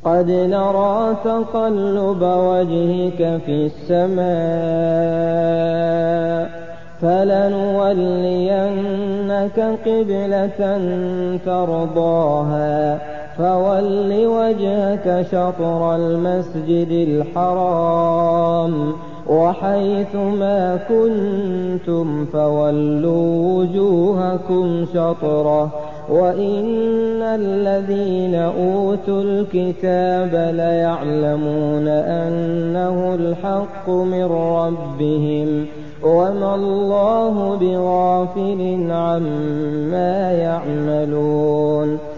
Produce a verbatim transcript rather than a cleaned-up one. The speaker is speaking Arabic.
قد نرى تقلب وجهك في السماء فلنولينك قبلة ترضاها فول وجهك شطر المسجد الحرام وحيث ما كنتم فولوا وجوهكم شطره وإن الذين أوتوا الكتاب ليعلمون أنه الحق من ربهم وما الله بغافل عما يعملون